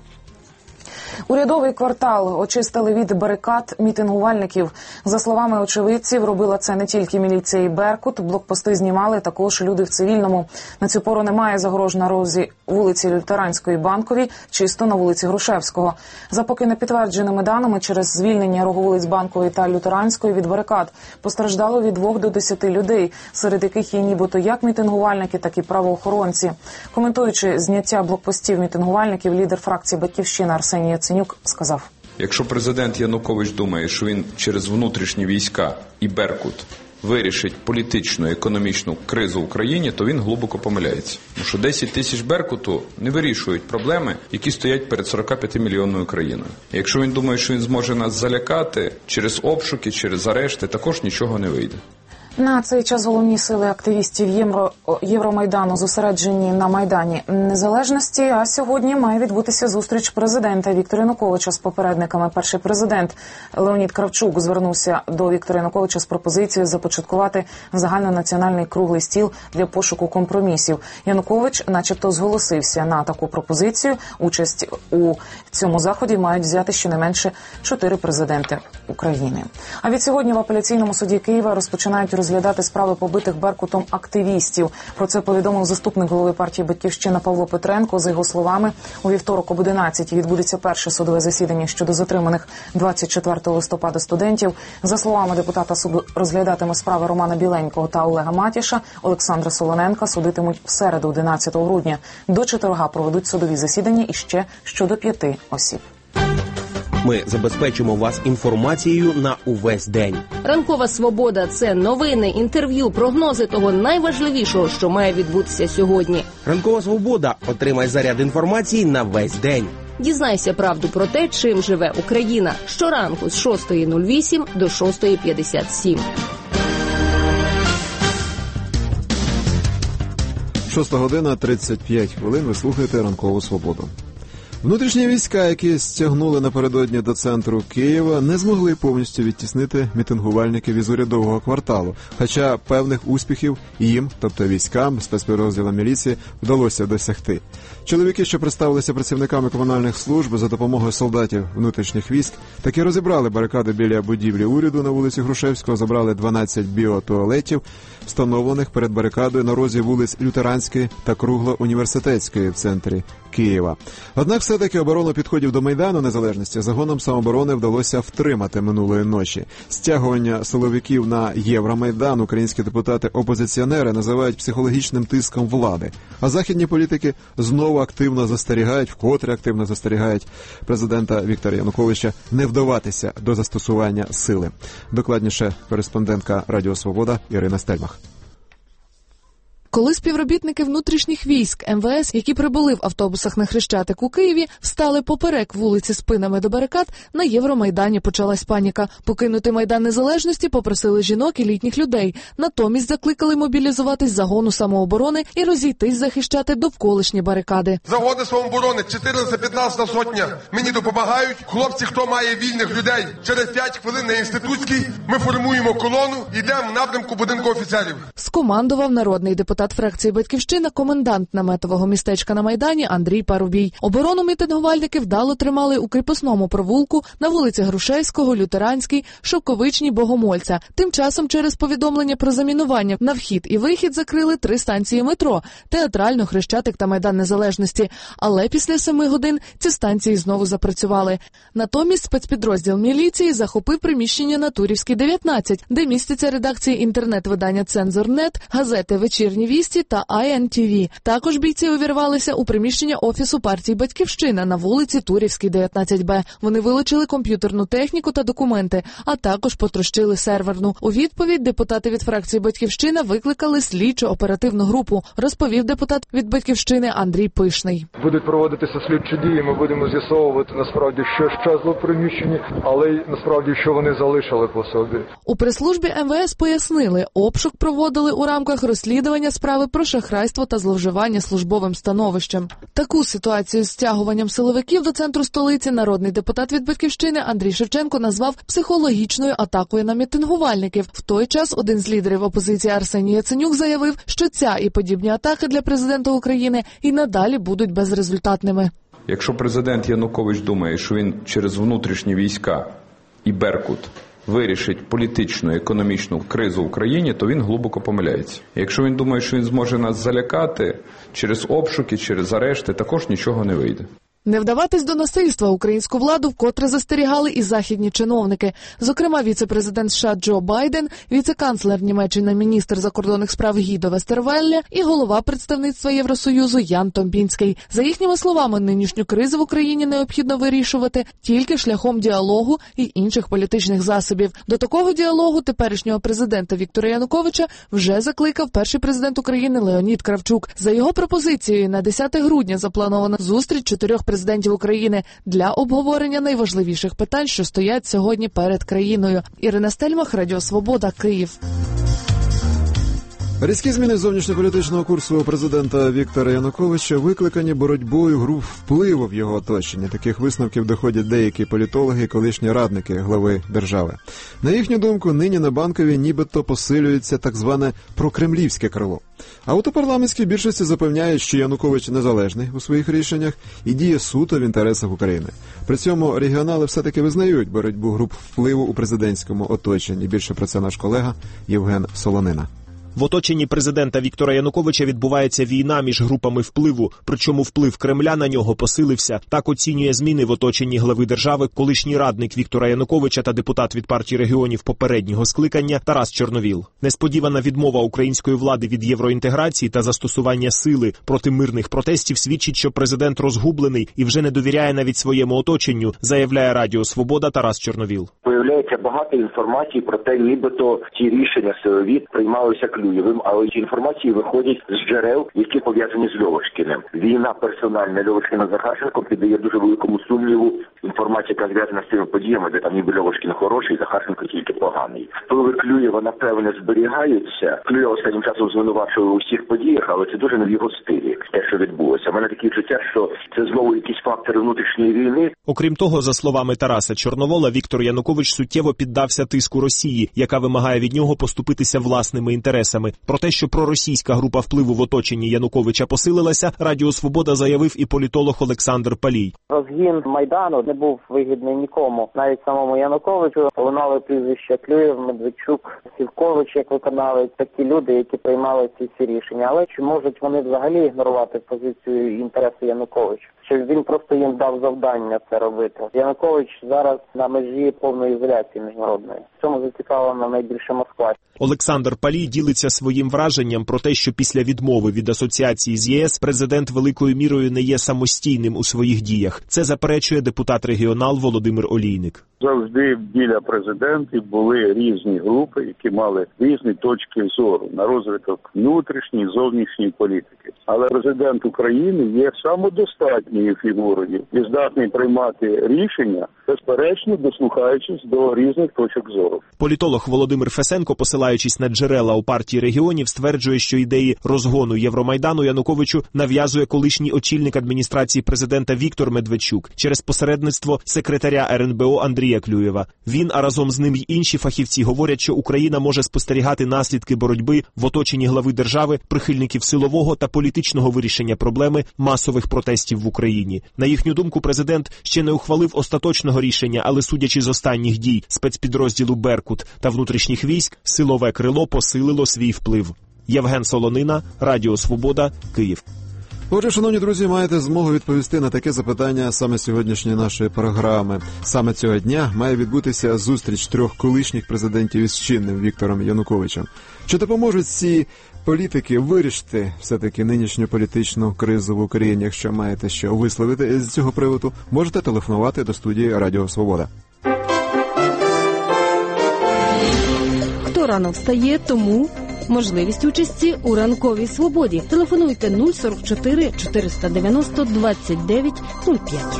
Урядовий квартал очистили від барикад мітингувальників. За словами очевидців, робила це не тільки міліція і Беркут. Блокпости знімали також люди в цивільному. На цю пору немає загорож на розі вулиці Лютеранської, Банковій, чисто на вулиці Грушевського. За поки не підтвердженими даними, через звільнення роговулиць Банкової та Лютеранської від барикад постраждало від двох до десяти людей, серед яких є нібито як мітингувальники, так і правоохоронці. Коментуючи зняття блокпостів мітингувальників, лідер фракції «Батьківщина» Арсеній Яценюк сказав: якщо президент Янукович думає, що він через внутрішні війська і Беркут вирішить політичну, економічну кризу в Україні, то він глибоко помиляється. Тому що десять тисяч Беркуту не вирішують проблеми, які стоять перед сорок п'ять мільйонною країною. Якщо він думає, що він зможе нас залякати через обшуки, через арешти, також нічого не вийде. На цей час головні сили активістів Євро... Євромайдану зосереджені на Майдані Незалежності, а сьогодні має відбутися зустріч президента Віктора Януковича з попередниками. Перший президент Леонід Кравчук звернувся до Віктора Януковича з пропозицією започаткувати загальнонаціональний круглий стіл для пошуку компромісів. Янукович начебто зголосився на таку пропозицію. Участь у цьому заході мають взяти щонайменше чотири президенти України. А від сьогодні в апеляційному суді Києва розпочинають розглядати справи побитих Беркутом активістів. Про це повідомив заступник голови партії «Батьківщина» Павло Петренко. За його словами, у вівторок об одинадцятій відбудеться перше судове засідання щодо затриманих двадцять четвертого листопада студентів. За словами депутата, суд розглядатиме справи Романа Біленького та Олега Матіша. Олександра Солоненка судитимуть в середу, одинадцятого грудня. До четверга проведуть судові засідання іще щодо п'яти осіб. Ми забезпечимо вас інформацією на увесь день. Ранкова свобода – це новини, інтерв'ю, прогнози того найважливішого, що має відбутися сьогодні. Ранкова свобода. Отримай заряд інформації на весь день. Дізнайся правду про те, чим живе Україна. Щоранку з шостої нуль вісім до шостої п'ятдесят сім. Шоста година тридцять п'ять хвилин. Ви слухаєте «Ранкову свободу». Внутрішні війська, які стягнули напередодні до центру Києва, не змогли повністю відтіснити мітингувальників із урядового кварталу. Хоча певних успіхів їм, тобто військам, спецпідрозділам міліції, вдалося досягти. Чоловіки, що представилися працівниками комунальних служб за допомогою солдатів внутрішніх військ, таки розібрали барикади біля будівлі уряду на вулиці Грушевського, забрали дванадцять біотуалетів, встановлених перед барикадою на розі вулиць Лютеранської та Кругло-Університетської в центрі Києва. Однак все-таки оборону підходів до Майдану Незалежності загоном самооборони вдалося втримати минулої ночі. Стягування силовиків на Євромайдан українські депутати-опозиціонери називають психологічним тиском влади. А західні політики знову активно застерігають, вкотре активно застерігають президента Віктора Януковича не вдаватися до застосування сили. Докладніше кореспондентка Радіо Свобода Ірина Стельмах. Коли співробітники внутрішніх військ ем ве ес, які прибули в автобусах на Хрещатик у Києві, встали поперек вулиці спинами до барикад, на Євромайдані почалась паніка. Покинути Майдан Незалежності попросили жінок і літніх людей. Натомість закликали мобілізуватись загону самооборони і розійтись захищати довколишні барикади. Загони самооборони, чотирнадцята-п'ятнадцята сотня. Мені допомагають. Хлопці, хто має вільних людей. Через п'ять хвилин на Інститутській ми формуємо колону, йдемо в напрямку будинку офіцерів. Скомандував народний депутат фракції «Батьківщина», комендант наметового містечка на Майдані Андрій Парубій. Оборону мітингувальники вдало тримали у кріпосному провулку на вулиці Грушевського, Лютеранській, Шовковичній, Богомольця. Тим часом через повідомлення про замінування на вхід і вихід закрили три станції метро – Театральну, Хрещатик та Майдан Незалежності. Але після семи годин ці станції знову запрацювали. Натомість спецпідрозділ міліції захопив приміщення на Турівській, дев'ятнадцять, де міститься редакції інтернет-видання «Цензор.нет», газети «Вечірній активісти та ай ен ті ві. Також бійці увірвалися у приміщення офісу партії «Батьківщина» на вулиці Турівській, дев'ятнадцять бе. Вони вилучили комп'ютерну техніку та документи, а також потрощили серверну. У відповідь депутати від фракції «Батьківщина» викликали слідчо-оперативну групу, розповів депутат від «Батьківщини» Андрій Пишний. Будуть проводитися слідчі дії, ми будемо з'ясовувати насправді, що щезло в приміщенні, але й насправді, що вони залишили по собі. У прес-службі ем ве ес пояснили, обшук проводили у рамках розслідування справи про шахрайство та зловживання службовим становищем. Таку ситуацію з стягуванням силовиків до центру столиці народний депутат від «Батьківщини» Андрій Шевченко назвав психологічною атакою на мітингувальників. В той час один з лідерів опозиції Арсеній Яценюк заявив, що ця і подібні атаки для президента України і надалі будуть безрезультатними. Якщо президент Янукович думає, що він через внутрішні війська і Беркут вирішить політичну, економічну кризу в Україні, то він глибоко помиляється. Якщо він думає, що він зможе нас залякати через обшуки, через арешти, також нічого не вийде. Не вдаватись до насильства українську владу вкотре застерігали і західні чиновники. Зокрема, віце-президент США Джо Байден, віце-канцлер Німеччини, міністр закордонних справ Гідо Вестервелле і голова представництва Євросоюзу Ян Томбінський. За їхніми словами, нинішню кризу в Україні необхідно вирішувати тільки шляхом діалогу і інших політичних засобів. До такого діалогу теперішнього президента Віктора Януковича вже закликав перший президент України Леонід Кравчук. За його пропозицією, на десяте грудня запланована зустріч чотирьох президентів України для обговорення найважливіших питань, що стоять сьогодні перед країною. Ірина Стельмах, Радіо Свобода, Київ. Різкі зміни зовнішньополітичного курсу президента Віктора Януковича викликані боротьбою груп впливу в його оточенні. Таких висновків доходять деякі політологи і колишні радники глави держави. На їхню думку, нині на Банковій нібито посилюється так зване прокремлівське крило. А от у парламентській більшості запевняють, що Янукович незалежний у своїх рішеннях і діє суто в інтересах України. При цьому регіонали все-таки визнають боротьбу груп впливу у президентському оточенні. Більше про це наш колега Євген Солонина. В оточенні президента Віктора Януковича відбувається війна між групами впливу, причому вплив Кремля на нього посилився. Так оцінює зміни в оточенні глави держави колишній радник Віктора Януковича та депутат від партії регіонів попереднього скликання Тарас Чорновіл. Несподівана відмова української влади від євроінтеграції та застосування сили проти мирних протестів свідчить, що президент розгублений і вже не довіряє навіть своєму оточенню, заявляє Радіо Свобода Тарас Чорновіл. Появляється багато інформації про те, нібито ті рішення силові приймалися Клюєвим, але ці інформації виходять з джерел, які пов'язані з Льовочкіним. Війна персональна Льовочкіна з Захарченком піддає дуже великому сумніву інформація, яка зв'язана з цими подіями, де там ніби Льовочкін хороший, Захарченко тільки поганий. Впливи Клюєва, напевне, зберігаються. Клюєв останнім часом звинувачує у всіх подіях, але це дуже не в його стилі, те, що відбулося. У мене таке відчуття, що це знову якісь фактори внутрішньої війни. Окрім того, за словами Тараса Чорновола, Віктор Янукович суттєво піддався тиску Росії, яка вимагає від нього поступитися власними інтересами. Про те, що проросійська група впливу в оточенні Януковича посилилася, Радіо Свобода заявив і політолог Олександр Палій. Розгін Майдану не був вигідний нікому, навіть самому Януковичу. Лунали прізвища Клюєв, Медведчук, Сівкович як виконавець, такі люди, які приймали ці всі рішення. Але чи можуть вони взагалі ігнорувати позицію і інтереси Януковича? Чи він просто їм дав завдання це робити? Янукович зараз на межі повної ізоляції міжнародної. В цьому зацікавлена найбільше Москва. Олександр Палій ділиться своїм враженням про те, що після відмови від асоціації з ЄС президент великою мірою не є самостійним у своїх діях. Це заперечує депутат-регіонал Володимир Олійник. Завжди біля президентів були різні групи, які мали різні точки зору на розвиток внутрішньої, зовнішньої політики. Але президент України є самодостатньою фігурою і здатний приймати рішення, безперечно, дослухаючись до різних точок зору. Політолог Володимир Фесенко, посилаючись на джерела у партії регіонів, стверджує, що ідеї розгону Євромайдану Януковичу нав'язує колишній очільник адміністрації президента Віктор Медведчук через посередництво секретаря ер ен бе о Андрія Клюєва. Він, а разом з ним й інші фахівці говорять, що Україна може спостерігати наслідки боротьби в оточенні глави держави, прихильників силового та політичного вирішення проблеми масових протестів в Україні. На їхню думку, президент ще не ухвалив остаточного рішення, але судячи з останніх дій спецпідрозділу «Беркут» та внутрішніх військ, силове крило посилило свій вплив. Євген Солонина, Радіо Свобода, Київ. Отже, шановні друзі, маєте змогу відповісти на таке запитання саме сьогоднішньої нашої програми. Саме цього дня має відбутися зустріч трьох колишніх президентів із чинним Віктором Януковичем. Чи допоможуть ці політики, вирішити все-таки нинішню політичну кризу в Україні. Якщо маєте що висловити з цього приводу, можете телефонувати до студії Радіо Свобода. Хто рано встає, тому можливість участі у ранковій свободі. Телефонуйте нуль сорок чотири чотириста дев'яносто двадцять дев'ять нуль п'ять.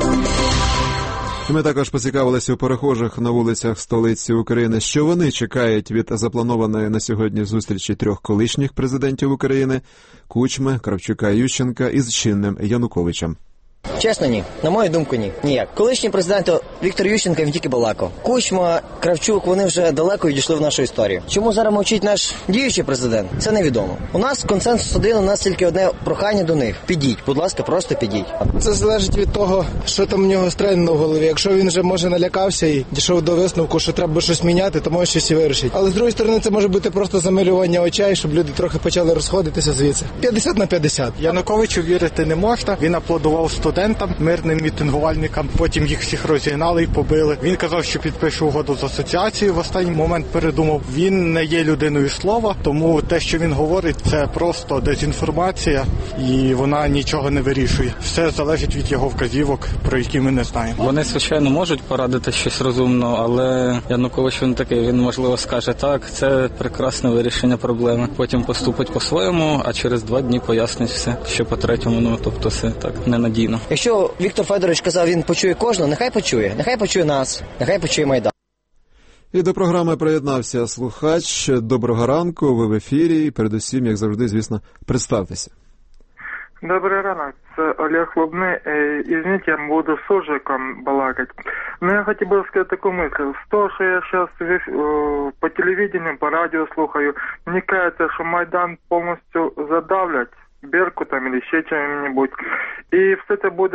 Ми також поцікавилися у перехожих на вулицях столиці України, що вони чекають від запланованої на сьогодні зустрічі трьох колишніх президентів України – Кучми, Кравчука, Ющенка із чинним Януковичем. Чесно, ні. На мою думку, ні. Ніяк. Колишні президенти Віктор Ющенко, він тільки балакав. Кучма, Кравчук, вони вже далеко відійшли в нашу історію. Чому зараз мовчить наш діючий президент? Це невідомо. У нас консенсус один, у нас тільки одне прохання до них. Підіть, будь ласка, просто підіть. Це залежить від того, що там в нього стрельнуло в голові. Якщо він вже, може, налякався і дійшов до висновку, що треба щось міняти, то може щось і вирішить. Але з другої сторони, це може бути просто замилювання очей, щоб люди трохи почали розходитися звідси. п'ятдесят на п'ятдесят. Януковичу вірити не можна. Він аплодував студентам, мирним мітингувальникам, потім їх всіх розігнали і побили. Він казав, що підпише угоду з асоціацією, в останній момент передумав. Він не є людиною слова, тому те, що він говорить, це просто дезінформація, і вона нічого не вирішує. Все залежить від його вказівок, про які ми не знаємо. Вони, звичайно, можуть порадити щось розумно, але Янукович він такий, він, можливо, скаже так, це прекрасне вирішення проблеми. Потім поступить по-своєму, а через два дні пояснить все, що по-третьому, ну, тобто все так ненадійно. Якщо Віктор Федорович казав, він почує кожного, нехай почує. Нехай почує нас, нехай почує Майдан. І до програми приєднався слухач. Доброго ранку, ви в ефірі. І передусім, як завжди, звісно, представтеся. Добрий ранок, це Олег Лобний. Извините, я буду с Ожиком балакать. Но я хотел бы сказать такую мысль. С того, что я сейчас по телевидению, по радио слухаю, мне кажется, что Майдан полностью задавлять Беркутом или ще чем-нибудь. И все это будет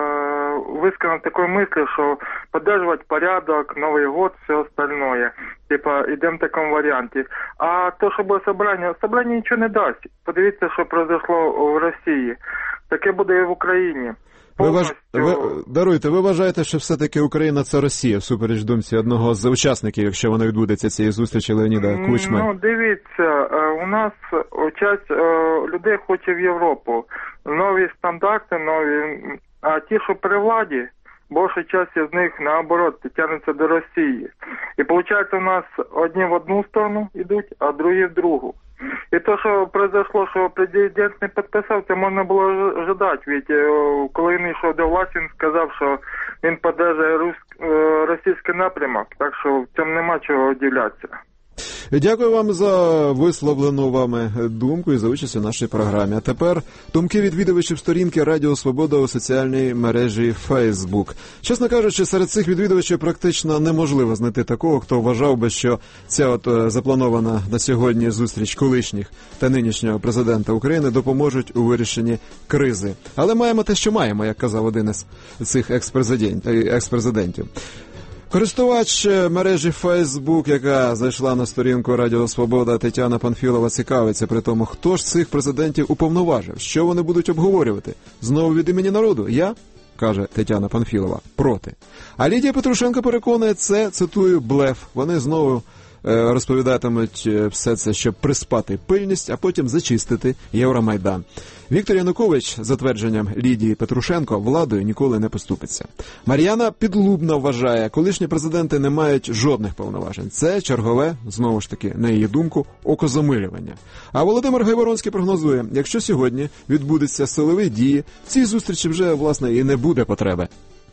э, высказано в такой мысли, что поддерживать порядок, Новый год, все остальное. Типа, идем в таком варианте. А то, что было собрание, собрание ничего не даст. Подивіться, що произошло в Росії. Таке буде і в Україні. Ви, важ... ви, даруйте, ви вважаєте, що все-таки Україна – це Росія, всупереч думці одного з учасників, якщо вона відбудеться цієї зустрічі Леоніда Кучми? Ну, дивіться, у нас часть людей хоче в Європу. Нові стандарти, нові, а ті, що при владі, більша частина з них, наоборот, тягнуться до Росії. І виходить, у нас одні в одну сторону йдуть, а другі в другу. І то, що произошло, що президент не підписав, це можна було ожидати. Ведь коли він йшов до власті, він сказав, що він підтримує російський напрямок. Так що в цьому нема чого удивлятися. Дякую вам за висловлену вами думку і за участь у нашій програмі. А тепер думки відвідувачів сторінки Радіо Свобода у соціальній мережі Facebook. Чесно кажучи, серед цих відвідувачів практично неможливо знайти такого, хто вважав би, що ця от запланована на сьогодні зустріч колишніх та нинішнього президента України допоможуть у вирішенні кризи. Але маємо те, що маємо, як казав один із цих екс-президентів. Користувач мережі Facebook, яка зайшла на сторінку Радіо Свобода, Тетяна Панфілова, цікавиться при тому, хто ж цих президентів уповноважив, що вони будуть обговорювати. Знову від імені народу? Я, каже Тетяна Панфілова, проти. А Лідія Петрушенко переконує, це, цитую, блеф. Вони знову е, розповідатимуть все це, щоб приспати пильність, а потім зачистити Євромайдан. Віктор Янукович, за твердженням Лідії Петрушенко, владою ніколи не поступиться. Мар'яна Підлубна вважає, колишні президенти не мають жодних повноважень. Це чергове, знову ж таки, на її думку, окозамилювання. А Володимир Гайворонський прогнозує, якщо сьогодні відбудуться силові дії, цій зустрічі вже, власне, і не буде потреби.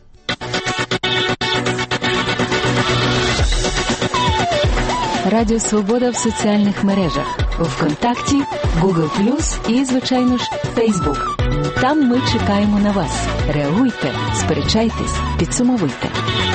Радіо Свобода в соціальних мережах. ВКонтакті, Google плюс і, звичайно ж, Facebook. Там ми чекаємо на вас. Реагуйте, сперечайтесь, підсумовуйте.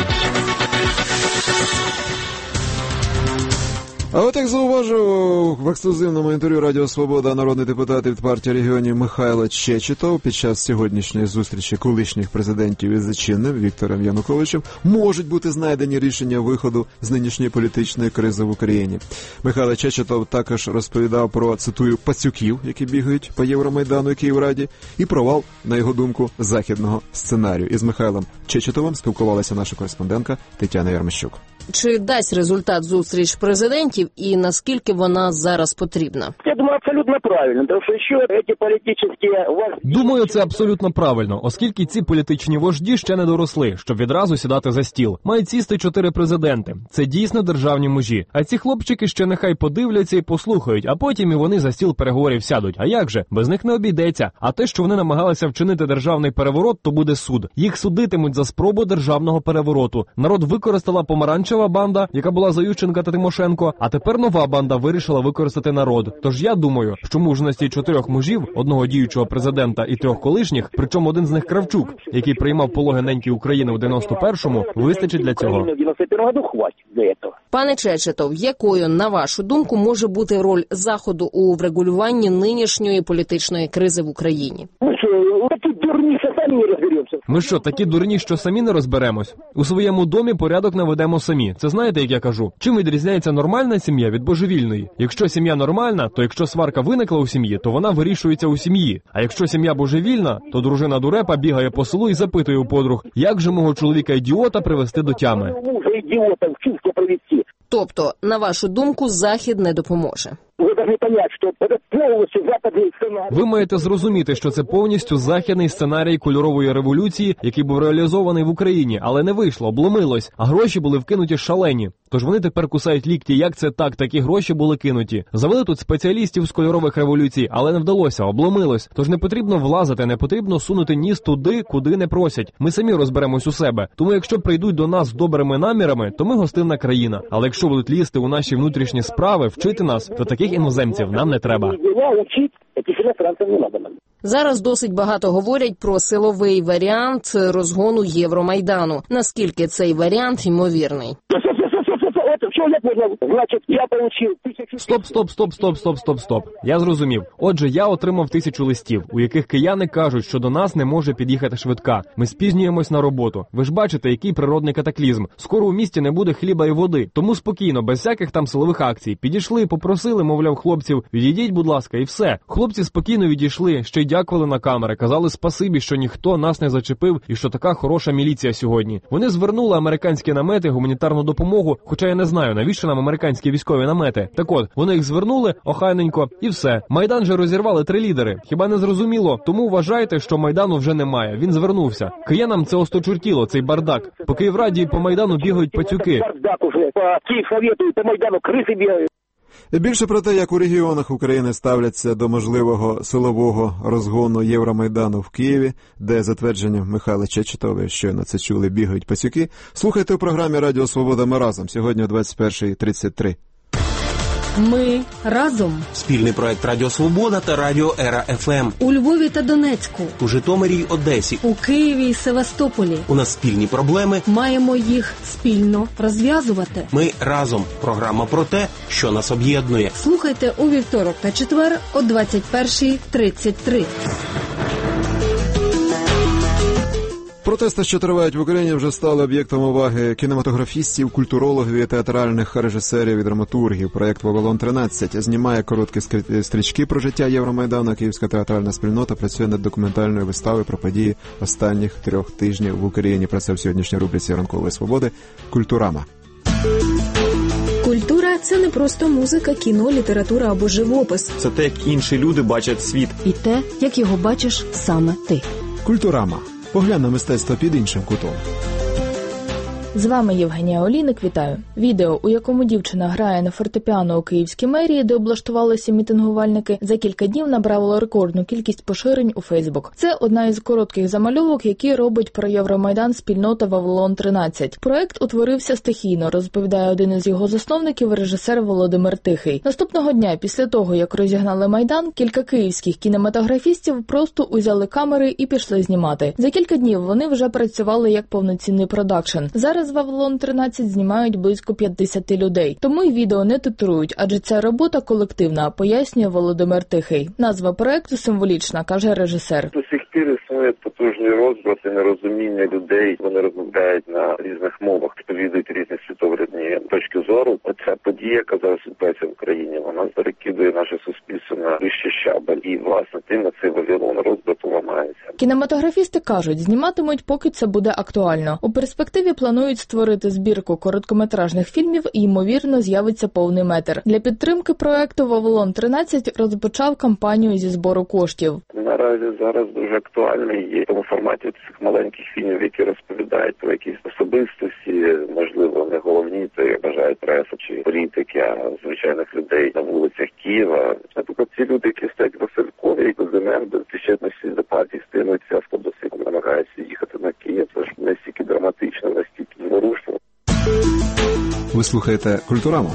А от як зауважив в ексклюзивному інтерв'ю Радіо Свобода народний депутат від партії регіонів Михайло Чечетов, під час сьогоднішньої зустрічі колишніх президентів із чинним Віктором Януковичем можуть бути знайдені рішення виходу з нинішньої політичної кризи в Україні. Михайло Чечетов також розповідав про, цитую, пацюків, які бігають по Євромайдану і Київраді, і провал, на його думку, західного сценарію. Із Михайлом Чечетовим спілкувалася наша кореспондентка Тетяна Ярмощук. Чи дасть результат зустріч президентів і наскільки вона зараз потрібна? Я думаю, абсолютно правильно, тому що ще ці політичні... Думаю, це абсолютно правильно, оскільки ці політичні вожді ще не доросли, щоб відразу сідати за стіл. Мають сісти чотири президенти. Це дійсно державні мужі. А ці хлопчики ще нехай подивляться і послухають, а потім і вони за стіл переговорів сядуть. А як же? Без них не обійдеться. А те, що вони намагалися вчинити державний переворот, то буде суд. Їх судитимуть за спробу державного перевороту. Народ використала помаранчева банда, яка була за Ющенка та Тимошенко, а тепер нова банда вирішила використати народ. Тож я думаю, що мужності чотирьох мужів, одного діючого президента і трьох колишніх, причому один з них Кравчук, який приймав пологи неньки України у дев'яносто першому, вистачить для цього. Пане Чечетов, якою, на вашу думку, може бути роль Заходу у врегулюванні нинішньої політичної кризи в Україні? Ми що, такі дурні, що самі не розберемось? У своєму домі порядок наведемо самі. Це знаєте, як я кажу? Чим відрізняється нормальна сім'я від божевільної? Якщо сім'я нормальна, то якщо сварка виникла у сім'ї, то вона вирішується у сім'ї. А якщо сім'я божевільна, то дружина дурепа бігає по селу і запитує у подруг, як же мого чоловіка-ідіота привести до тями? Тобто, на вашу думку, Захід не допоможе? Ви маєте зрозуміти, що це повністю західний сценарій кольорової революції, який був реалізований в Україні, але не вийшло, обломилось, а гроші були вкинуті шалені. Тож вони тепер кусають лікті, як це так, такі гроші були кинуті. Завели тут спеціалістів з кольорових революцій, але не вдалося, обломилось. Тож не потрібно влазити, не потрібно сунути ніс туди, куди не просять. Ми самі розберемось у себе. Тому якщо прийдуть до нас з добрими намірами, то ми гостинна країна. Але якщо будуть лізти у наші внутрішні справи, вчити нас, то таких іноземців нам не треба. Зараз досить багато говорять про силовий варіант розгону Євромайдану. Наскільки цей варіант ймовірний? Стоп, стоп, стоп, стоп, стоп, стоп, стоп. Я зрозумів. Отже, я отримав тисячу листів, у яких кияни кажуть, що до нас не може під'їхати швидка. Ми спізнюємось на роботу. Ви ж бачите, який природний катаклізм. Скоро у місті не буде хліба і води. Тому спокійно, без всяких там силових акцій. Підійшли, попросили, мовляв, хлопців, відійдіть, будь ласка, і все. Хлопці спокійно відійшли, ще й дякували на камери, казали спасибі, що ніхто нас не зачепив і що така хороша міліція сьогодні. Вони звернули американські намети, гуманітарну допомогу, хоча я не знаю, навіщо нам американські військові намети. Так от, вони їх звернули, охайненько, і все. Майдан же розірвали три лідери. Хіба не зрозуміло? Тому вважайте, що Майдану вже немає. Він звернувся. Киянам це осточуртіло, цей бардак. По Київраді і по Майдану бігають пацюки. Бардак уже. По Київсовету і по Майдану криси бігають. Більше про те, як у регіонах України ставляться до можливого силового розгону Євромайдану в Києві, де, за твердженням Михайла Чечетова, щойно це чули, бігають пацюки, слухайте у програмі «Радіо Свобода. Ми разом» сьогодні о двадцять перша тридцять три. Ми разом. Спільний проект Радіо Свобода та Радіо Ера еф ем. У Львові та Донецьку. У Житомирі й Одесі. У Києві і Севастополі. У нас спільні проблеми. Маємо їх спільно розв'язувати. Ми разом. Програма про те, що нас об'єднує. Слухайте у вівторок та четвер о двадцять перша тридцять три. Протести, що тривають в Україні, вже стали об'єктом уваги кінематографістів, культурологів і театральних режисерів і драматургів. Проєкт «Вавилон тринадцять» знімає короткі стрічки про життя Євромайдану. Київська театральна спільнота працює над документальною виставою про події останніх трьох тижнів в Україні. Про це в сьогоднішній рубриці «Ранкової свободи» «Культурама». Культура – це не просто музика, кіно, література або живопис. Це те, як інші люди бачать світ. І те, як його бачиш саме ти. «Культурама». Поглянь на мистецтво під іншим кутом. З вами Євгенія Олійник, вітаю. Відео, у якому дівчина грає на фортепіано у Київській мерії, де облаштувалися мітингувальники, за кілька днів набрало рекордну кількість поширень у Фейсбук. Це одна із коротких замальовок, які робить про Євромайдан спільнота «Вавилон тринадцять». Проект утворився стихійно, розповідає один із його засновників, режисер Володимир Тихий. Наступного дня, після того, як розігнали Майдан, кілька київських кінематографістів просто узяли камери і пішли знімати. За кілька днів вони вже працювали як повноцінний продакшн. Зараз «Вавилон тринадцять» знімають близько п'ятдесят людей. Тому й відео не титрують, адже ця робота колективна, пояснює Володимир Тихий. Назва проекту символічна, каже режисер. До сих пір існує потужний розбрат і нерозуміння людей. Вони розмовляють на різних мовах, сповідують різні світоглядні точки зору. Оця подія, яка зараз відбувається в Україні, вона перекидує наше суспільство на вищий щабель. І, власне, тим на цей вавилон розбрату ламається. Кінематографісти кажуть, зніматимуть, поки це буде актуально. У перспективі планують створити збірку короткометражних фільмів і, ймовірно, з'явиться повний метр. Для підтримки проекту «Вавилон-тринадцять» розпочав кампанію зі збору коштів. Наразі зараз дуже актуальний є в тому форматі цих маленьких фільмів, які розповідають про якісь особистості, можливо, не головні, то як бажають преса чи політики, а звичайних людей на вулицях Києва. Наприклад, ці люди, які стоять Василькові, Кузьменко, до причетності до партії стинуться, автобуси намагаються їхати на Київ. Це ж настільки драматично, настільки зворушливо. Ви слухаєте «Культураму».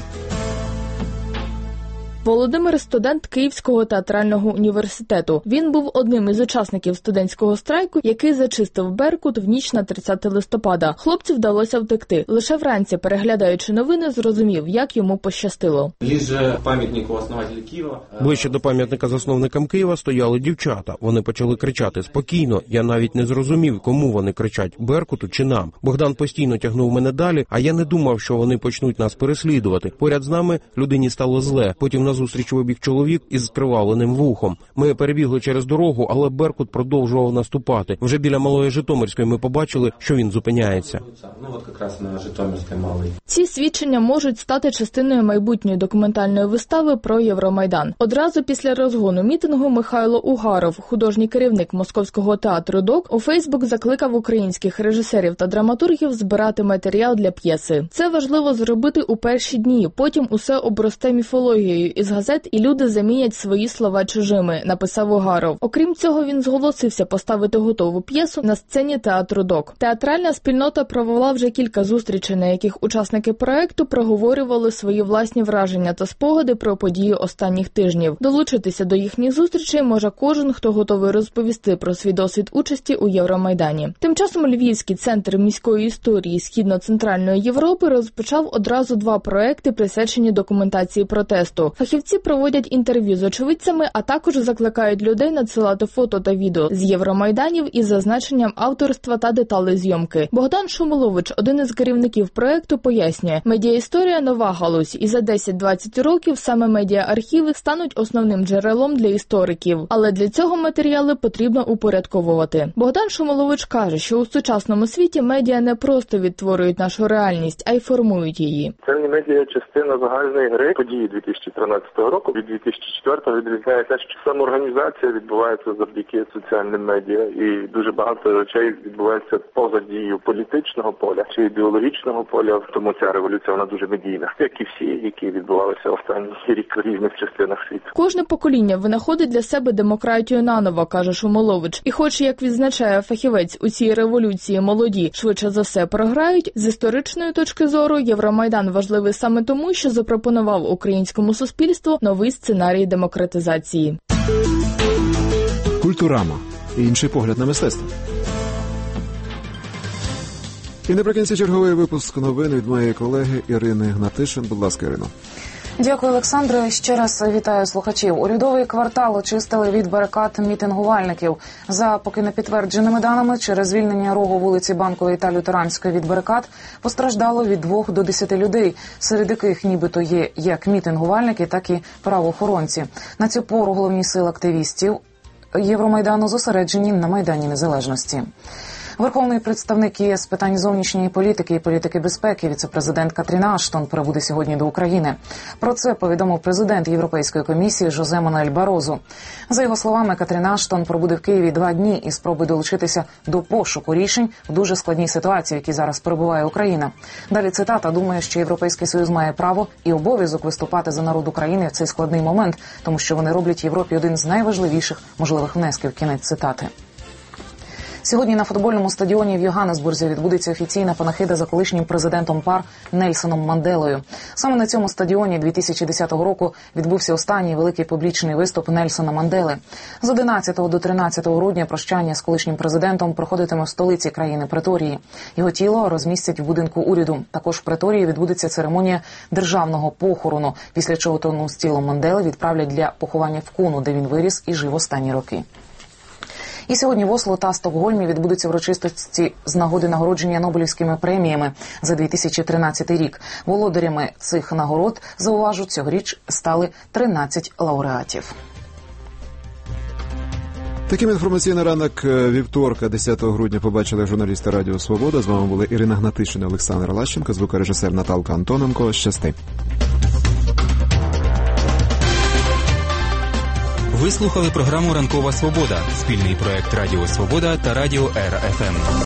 Володимир – студент Київського театрального університету. Він був одним із учасників студентського страйку, який зачистив Беркут в ніч на тридцяте листопада. Хлопцю вдалося втекти. Лише вранці, переглядаючи новини, зрозумів, як йому пощастило. Ближче пам'ятнику основателя Києва. Ближче до пам'ятника засновникам Києва стояли дівчата. Вони почали кричати спокійно. Я навіть не зрозумів, кому вони кричать – Беркуту чи нам. Богдан постійно тягнув мене далі, а я не думав, що вони почнуть нас переслідувати. Поряд з нами людині стало зле. Потім на зустріч вибіг чоловік із скривавленим вухом. Ми перебігли через дорогу, але Беркут продовжував наступати. Вже біля Малої Житомирської ми побачили, що він зупиняється. Ну, от якраз на Житомирській Малій. Ці свідчення можуть стати частиною майбутньої документальної вистави про Євромайдан. Одразу після розгону мітингу Михайло Угаров, художній керівник Московського театру ДОК, у Фейсбук закликав українських режисерів та драматургів збирати матеріал для п'єси. Це важливо зробити у перші дні, потім усе обросте міфологією із газет і люди замінять свої слова чужими, написав Угаров. Окрім цього, він зголосився поставити готову п'єсу на сцені театру ДОК. Театральна спільнота провела вже кілька зустрічей, на яких учасники проекту проговорювали свої власні враження та спогади про події останніх тижнів. Долучитися до їхніх зустрічей може кожен, хто готовий розповісти про свій досвід участі у Євромайдані. Тим часом Львівський центр міської історії Східно-Центральної Європи розпочав одразу два проекти, присвячені документації протесту. Фахівці проводять інтерв'ю з очевидцями, а також закликають людей надсилати фото та відео з Євромайданів із зазначенням авторства та деталей зйомки. Богдан Шумолович, один із керівників проекту, пояснює, медіаісторія – нова галузь, і за десять-двадцять років саме медіа-архіви стануть основним джерелом для істориків. Але для цього матеріали потрібно упорядковувати. Богдан Шумолович каже, що у сучасному світі медіа не просто відтворюють нашу реальність, а й формують її. Це не медіа частина загальної гри. Події дві тисячі тринадцятого року від дві тисячі четвертого відрізняється, що самоорганізація відбувається завдяки соціальним медіа, і дуже багато речей відбувається поза дією політичного поля чи ідеологічного поля. Тому ця революція вона дуже медійна, як і всі, які відбувалися останній рік в різних частинах світу. Кожне покоління винаходить для себе демократію наново, каже Шумолович. І хоч, як відзначає фахівець, у цій революції молоді швидше за все програють, з історичної точки зору Євромайдан важливий саме тому, що запропонував українському суспільству новий сценарій демократизації. Культурама. Інший погляд на мистецтво. І наприкінці черговий випуск новин від моєї колеги Ірини Гнатишин. Будь ласка, Ірино. Дякую, Олександре. Ще раз вітаю слухачів. Урядовий квартал очистили від барикад мітингувальників. За поки не підтвердженими даними, через звільнення рогу вулиці Банкової та Лютеранської від барикад постраждало від двох до десяти людей, серед яких нібито є як мітингувальники, так і правоохоронці. На цю пору головні сили активістів Євромайдану зосереджені на Майдані Незалежності. Верховний представник ЄС з питань зовнішньої політики і політики безпеки, віце-президент Катріна Аштон прибуде сьогодні до України. Про це повідомив президент Європейської комісії Жозе Мануель Барозу. За його словами, Катріна Аштон пробуде в Києві два дні і спробує долучитися до пошуку рішень в дуже складній ситуації, в якій зараз перебуває Україна. Далі цитата: «Думаю, що Європейський Союз має право і обов'язок виступати за народ України в цей складний момент, тому що вони роблять Європі один з найважливіших можливих внесків». Кінець цитати. Сьогодні на футбольному стадіоні в Йоганнесбурзі відбудеться офіційна панахида за колишнім президентом ПАР Нельсоном Манделою. Саме на цьому стадіоні дві тисячі десятого року відбувся останній великий публічний виступ Нельсона Мандели. З одинадцятого до тринадцятого грудня прощання з колишнім президентом проходитиме в столиці країни Преторії. Його тіло розмістять в будинку уряду. Також в Преторії відбудеться церемонія державного похорону, після чого труну з тілом Мандели відправлять для поховання в Куну, де він виріс і жив останні роки. І сьогодні в Осло та Стокгольмі відбудуться урочистості з нагоди нагородження Нобелівськими преміями за дві тисячі тринадцятий рік. Володарями цих нагород, зауважу, цьогоріч стали тринадцять лауреатів. Таким інформаційний ранок вівторка, десятого грудня, побачили журналісти Радіо Свобода. З вами були Ірина Гнатишина, Олександр Лащенко, звукорежисер Наталка Антоненко. Щасти. Ви слухали програму «Ранкова Свобода» – спільний проект Радіо Свобода та Радіо Р Ф М.